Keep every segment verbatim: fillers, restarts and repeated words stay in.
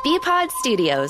B-Pod Studios.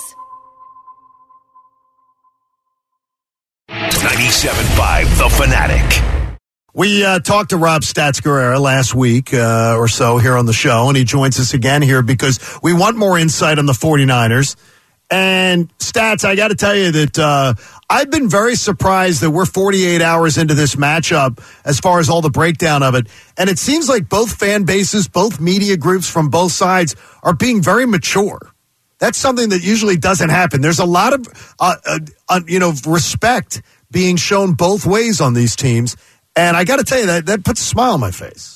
ninety-seven point five The Fanatic. We uh, talked to Rob Stats Guerrera last week uh, or so here on the show, and he joins us again here because we want more insight on the 49ers. And Stats, I got to tell you that uh, I've been very surprised that we're forty-eight hours into this matchup as far as all the breakdown of it. And it seems like both fan bases, both media groups from both sides are being very mature. That's something that usually doesn't happen. There's a lot of, uh, uh, uh, you know, respect being shown both ways on these teams. And I got to tell you, that that puts a smile on my face.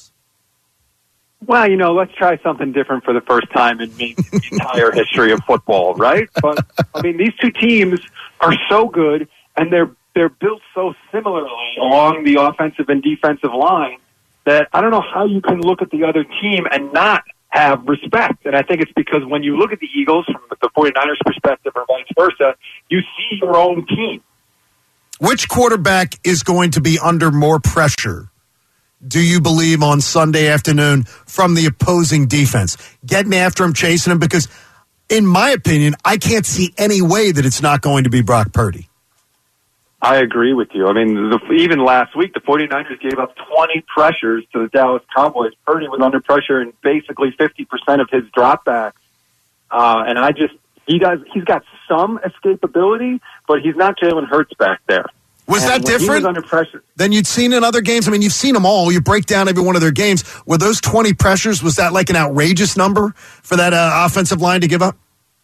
Well, you know, let's try something different for the first time in the entire history of football, right? But, I mean, these two teams are so good, and they're they're built so similarly along the offensive and defensive line that I don't know how you can look at the other team and not have respect. And I think it's because when you look at the Eagles from the 49ers perspective or vice versa, you see your own team. Which quarterback is going to be under more pressure, do you believe, on Sunday afternoon from the opposing defense? Getting after him, chasing him? Because, in my opinion, I can't see any way that it's not going to be Brock Purdy. I agree with you. I mean, the, even last week, the 49ers gave up twenty pressures to the Dallas Cowboys. Purdy was under pressure in basically fifty percent of his dropbacks. Uh, and I just, he does, he's got some escapability, but he's not Jalen Hurts back there. Was and that different was under pressure than you'd seen in other games? I mean, you've seen them all. You break down every one of their games. Were those twenty pressures, was that like an outrageous number for that uh, offensive line to give up?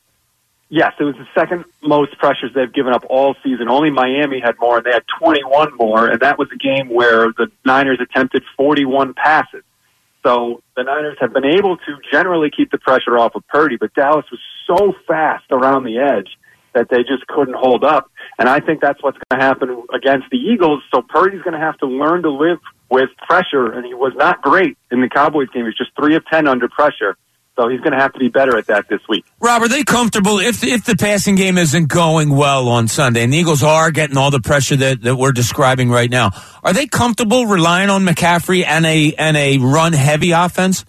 Yes, it was the second most pressures they've given up all season. Only Miami had more, and they had twenty-one more, and that was a game where the Niners attempted forty-one passes. So the Niners have been able to generally keep the pressure off of Purdy, but Dallas was so fast around the edge that they just couldn't hold up. And I think that's what's going to happen against the Eagles. So Purdy's going to have to learn to live with pressure, and he was not great in the Cowboys game. He was just three of ten under pressure. So he's going to have to be better at that this week. Rob, are they comfortable if if the passing game isn't going well on Sunday, and the Eagles are getting all the pressure that, that we're describing right now, are they comfortable relying on McCaffrey and a and a run-heavy offense?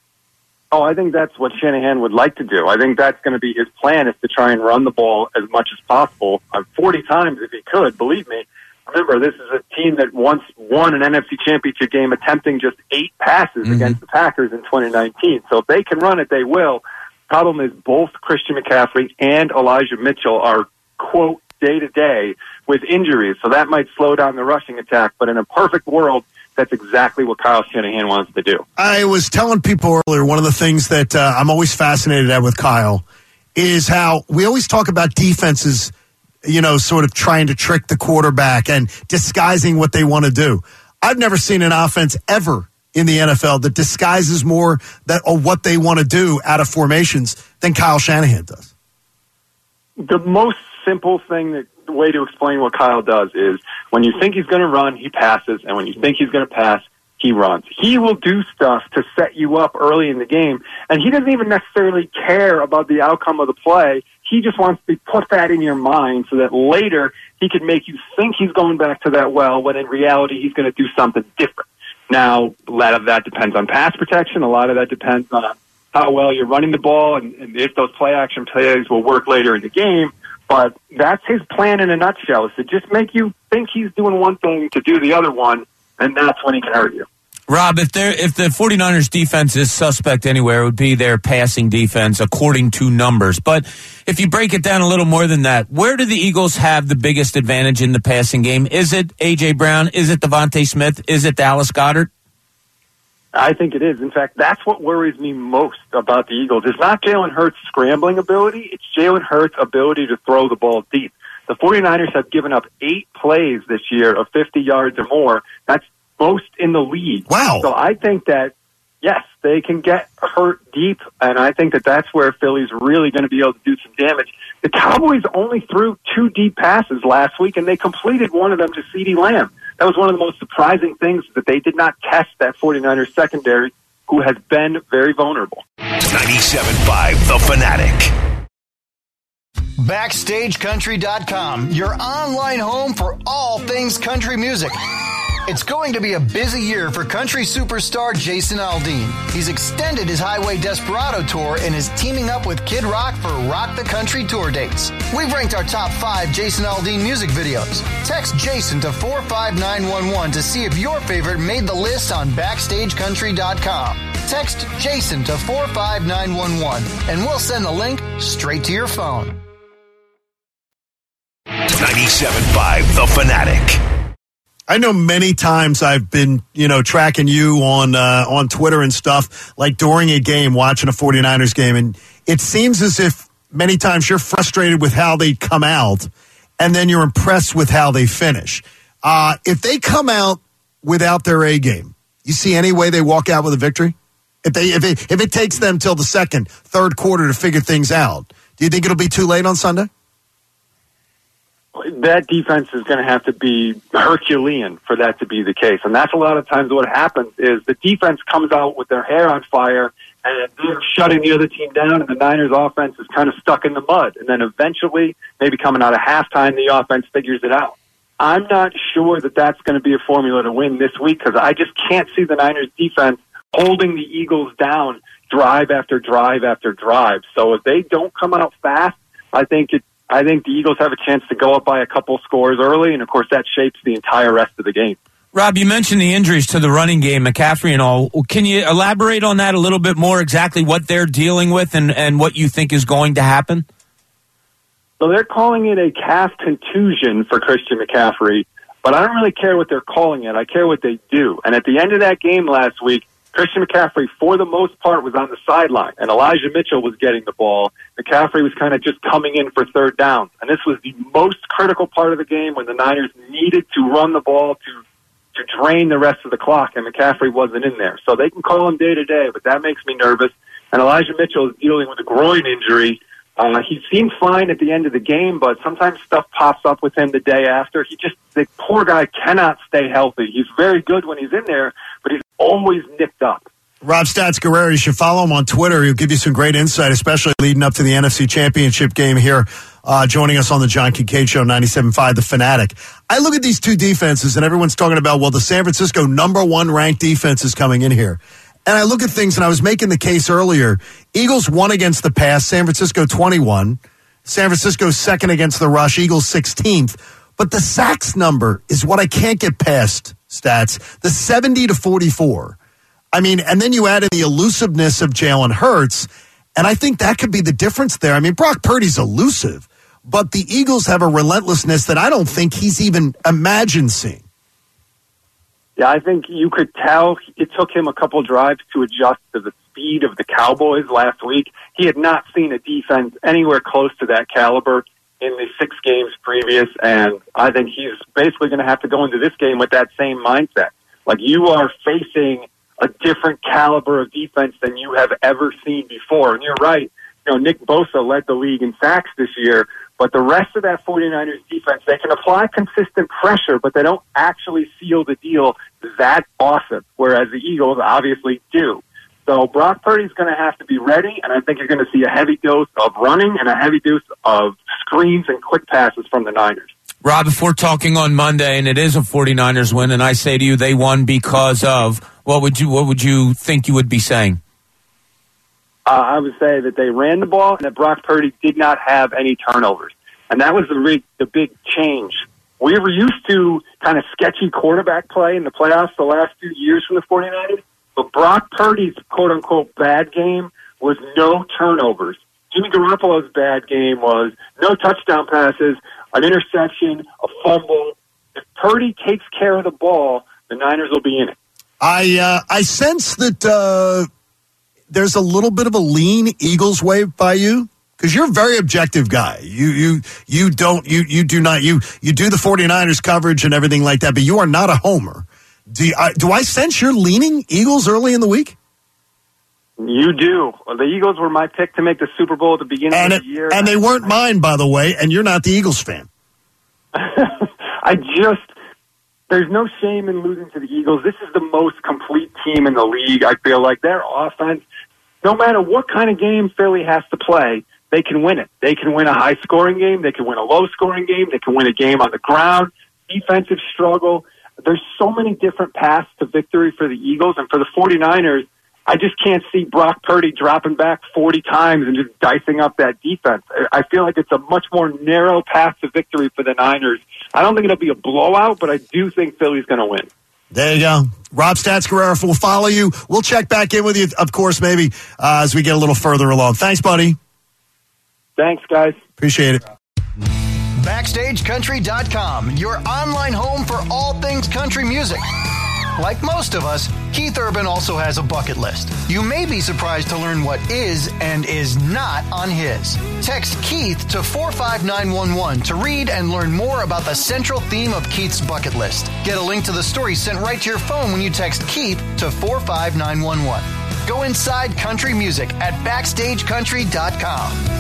Oh, I think that's what Shanahan would like to do. I think that's going to be his plan, is to try and run the ball as much as possible, uh, forty times if he could, believe me. Remember, this is a team that once won an N F C Championship game attempting just eight passes mm-hmm. against the Packers in twenty nineteen. So if they can run it, they will. Problem is both Christian McCaffrey and Elijah Mitchell are, quote, day-to-day with injuries. So that might slow down the rushing attack. But in a perfect world, that's exactly what Kyle Shanahan wants to do. I was telling people earlier, one of the things that uh, I'm always fascinated at with Kyle is how we always talk about defenses, you know, sort of trying to trick the quarterback and disguising what they want to do. I've never seen an offense ever in the N F L that disguises more that or what they want to do out of formations than Kyle Shanahan does. The most simple thing, that the way to explain what Kyle does is when you think he's going to run, he passes, and when you think he's going to pass, he runs. He will do stuff to set you up early in the game, and he doesn't even necessarily care about the outcome of the play. He just wants to put that in your mind so that later he can make you think he's going back to that well, when in reality he's going to do something different. Now, a lot of that depends on pass protection. A lot of that depends on how well you're running the ball and, and if those play-action plays will work later in the game. But that's his plan in a nutshell, is to just make you think he's doing one thing to do the other one, and that's when he can hurt you. Rob, if they're, if the 49ers defense is suspect anywhere, it would be their passing defense, according to numbers. But if you break it down a little more than that, where do the Eagles have the biggest advantage in the passing game? Is it A J. Brown? Is it Devontae Smith? Is it Dallas Goedert? I think it is. In fact, that's what worries me most about the Eagles. It's not Jalen Hurts' scrambling ability. It's Jalen Hurts' ability to throw the ball deep. The 49ers have given up eight plays this year of fifty yards or more. That's most in the league. Wow. So I think that, yes, they can get hurt deep, and I think that that's where Philly's really going to be able to do some damage. The Cowboys only threw two deep passes last week, and they completed one of them to CeeDee Lamb. That was one of the most surprising things, that they did not test that 49ers secondary, who has been very vulnerable. ninety-seven point five The Fanatic. Backstage Country dot com, your online home for all things country music. It's going to be a busy year for country superstar Jason Aldean. He's extended his Highway Desperado tour and is teaming up with Kid Rock for Rock the Country tour dates. We've ranked our top five Jason Aldean music videos. Text Jason to four five nine one one to see if your favorite made the list on backstage country dot com. Text Jason to four five nine one one and we'll send the link straight to your phone. ninety-seven point five The Fanatic. I know many times I've been, you know, tracking you on uh, on Twitter and stuff, like during a game, watching a 49ers game, and it seems as if many times you're frustrated with how they come out, and then you're impressed with how they finish. Uh, if they come out without their A game, you see any way they walk out with a victory? If they if it, if it takes them till the second, third quarter to figure things out, do you think it'll be too late on Sunday? That defense is going to have to be Herculean for that to be the case. And that's a lot of times what happens is the defense comes out with their hair on fire and they're shutting the other team down, and the Niners offense is kind of stuck in the mud. And then eventually, maybe coming out of halftime, the offense figures it out. I'm not sure that that's going to be a formula to win this week because I just can't see the Niners defense holding the Eagles down drive after drive after drive. So if they don't come out fast, I think it I think the Eagles have a chance to go up by a couple scores early, and, of course, that shapes the entire rest of the game. Rob, you mentioned the injuries to the running game, McCaffrey and all. Can you elaborate on that a little bit more, exactly what they're dealing with and, and what you think is going to happen? So they're calling it a calf contusion for Christian McCaffrey, but I don't really care what they're calling it. I care what they do. And at the end of that game last week, Christian McCaffrey, for the most part, was on the sideline, and Elijah Mitchell was getting the ball. McCaffrey was kind of just coming in for third down. And this was the most critical part of the game when the Niners needed to run the ball to to drain the rest of the clock, and McCaffrey wasn't in there. So they can call him day to day, but that makes me nervous. And Elijah Mitchell is dealing with a groin injury. Uh, he seemed fine at the end of the game, but sometimes stuff pops up with him the day after. He just, the poor guy cannot stay healthy. He's very good when he's in there, but he's always nipped up. Rob Stats Guerrero, you should follow him on Twitter. He'll give you some great insight, especially leading up to the N F C Championship game here, uh, joining us on the John Kincaid Show, ninety-seven point five The Fanatic. I look at these two defenses, and everyone's talking about, well, the San Francisco number one ranked defense is coming in here. And I look at things, and I was making the case earlier. Eagles won against the pass, San Francisco twenty-one. San Francisco second against the rush, Eagles sixteenth. But the sacks number is what I can't get past, Stats. The seventy to forty-four. I mean, and then you add in the elusiveness of Jalen Hurts, and I think that could be the difference there. I mean, Brock Purdy's elusive, but the Eagles have a relentlessness that I don't think he's even imagined seeing. Yeah, I think you could tell it took him a couple drives to adjust to the speed of the Cowboys last week. He had not seen a defense anywhere close to that caliber in the six games previous, and I think he's basically going to have to go into this game with that same mindset. Like, you are facing a different caliber of defense than you have ever seen before. And you're right, you know, Nick Bosa led the league in sacks this year, but the rest of that 49ers defense, they can apply consistent pressure, but they don't actually seal the deal that often, whereas the Eagles obviously do. So Brock Purdy's going to have to be ready, and I think you're going to see a heavy dose of running and a heavy dose of screens and quick passes from the Niners. Rob, if we're talking on Monday and it is a 49ers win, and I say to you they won because of, what would you what would you think you would be saying? Uh, I would say that they ran the ball and that Brock Purdy did not have any turnovers. And that was the, big, the big change. We were used to kind of sketchy quarterback play in the playoffs the last few years from the 49ers, but Brock Purdy's quote-unquote bad game was no turnovers. Jimmy Garoppolo's bad game was no touchdown passes, an interception, a fumble. If Purdy takes care of the ball, the Niners will be in it. I uh, I sense that uh, there's a little bit of a lean Eagles wave by you because you're a very objective guy. You you you don't you you do not you you do the 49ers coverage and everything like that, but you are not a homer. Do you, I, do I sense you're leaning Eagles early in the week? You do. The Eagles were my pick to make the Super Bowl at the beginning and of it, the year, and they weren't mine, by the way. And you're not the Eagles fan. I just. There's no shame in losing to the Eagles. This is the most complete team in the league. I feel like their offense, no matter what kind of game Philly has to play, they can win it. They can win a high-scoring game. They can win a low-scoring game. They can win a game on the ground. Defensive struggle. there's so many different paths to victory for the Eagles, and for the 49ers, I just can't see Brock Purdy dropping back forty times and just dicing up that defense. I feel like it's a much more narrow path to victory for the Niners. I don't think it'll be a blowout, but I do think Philly's going to win. There you go. Rob Stats Guerrero will follow you. We'll check back in with you, of course, maybe uh, as we get a little further along. Thanks, buddy. Thanks, guys. Appreciate it. Backstage Country dot com, your online home for all things country music. Like most of us, Keith Urban also has a bucket list. You may be surprised to learn what is and is not on his. Text Keith to four five nine one one to read and learn more about the central theme of Keith's bucket list. Get a link to the story sent right to your phone when you text Keith to four five nine one one. Go inside country music at Backstage Country dot com.